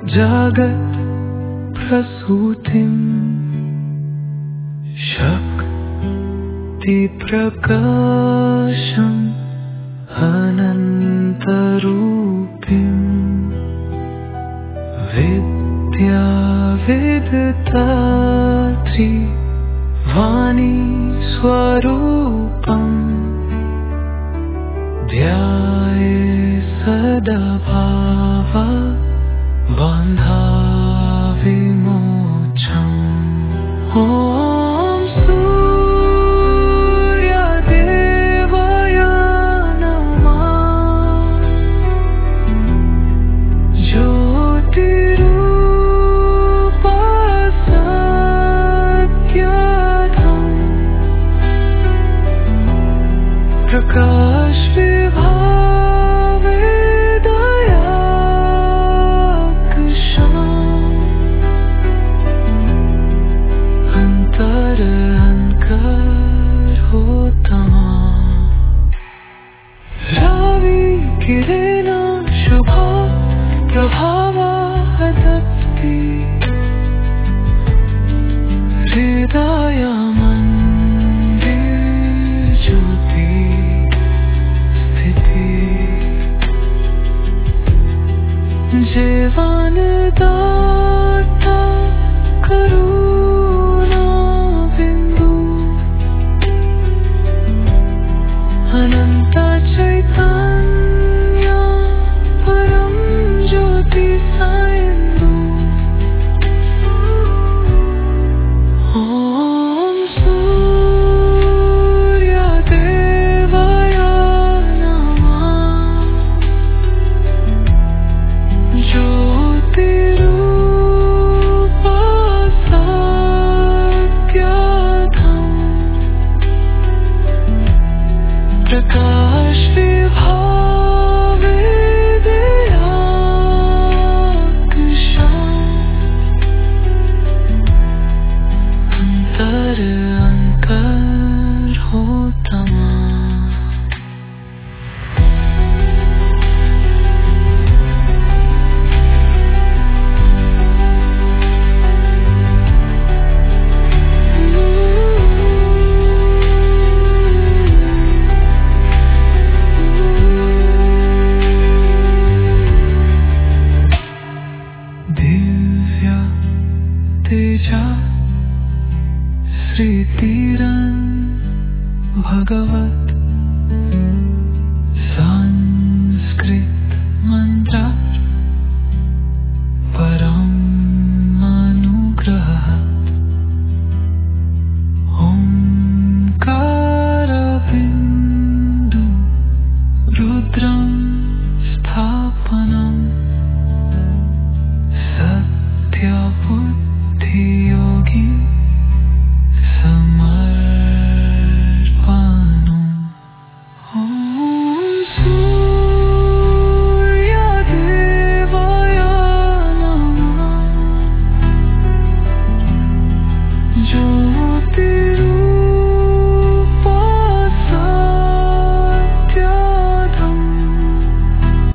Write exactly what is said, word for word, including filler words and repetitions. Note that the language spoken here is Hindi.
जागत प्रसूतिं शक्ति प्रकाशम् अनन्तरूपिं विद्या विदधात्री वाणी स्वरूपम् ध्याये सदा भावा बन्धा विमोचम्। ॐ सूर्यदेवाय नमः। ज्योतिरूप सत्यधम् प्रकाश विभावे दयाक्षम् अंतर अंकरोत्तमा। रवि किरण शुभा प्रभावा दत्ति हृदय जीवन दाता करुणा बिंदु अनंत चैतन्य परम ज्योति सायंदु। ओम सूर्यदेवाय नमः। ज्योतिरूप सत्यधम् प्रकाश विभावे दयाक्षम् अंतर अंकरोत्तमा। दिव्य तेजा श्री तीरन भगवत